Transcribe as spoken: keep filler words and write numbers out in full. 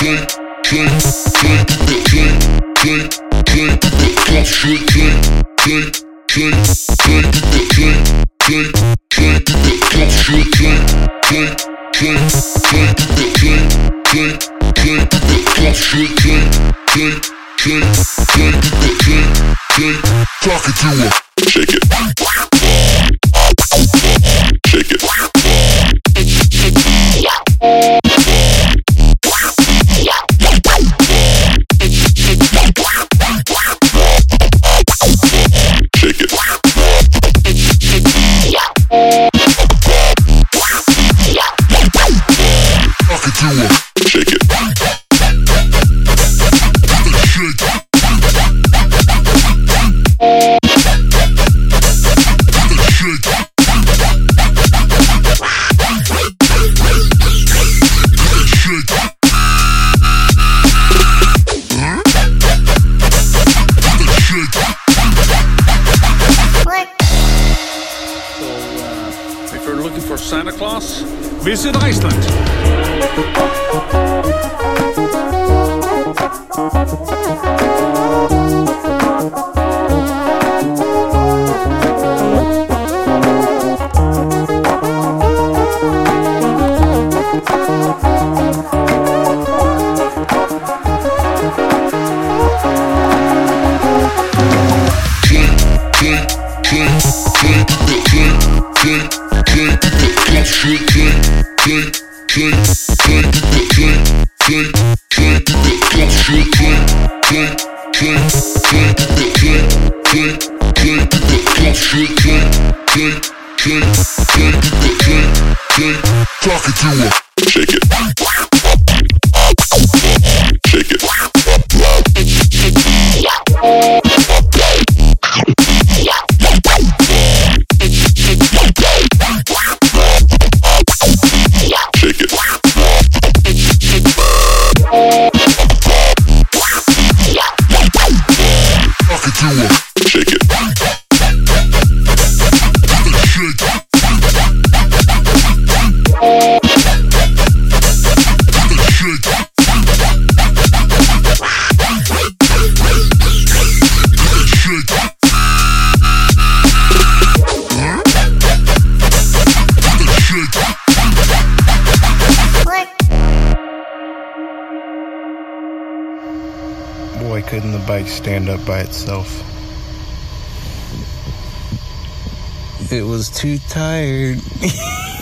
Talking to her. Shake it. Shake it. Shake it. Talking to her. Shake it. For Santa Claus, visit Iceland. Talking to her. Shake it. Shake it. Shake it. Talking to her. Shake it. Boy, couldn't the bike stand up by itself. It was too tired.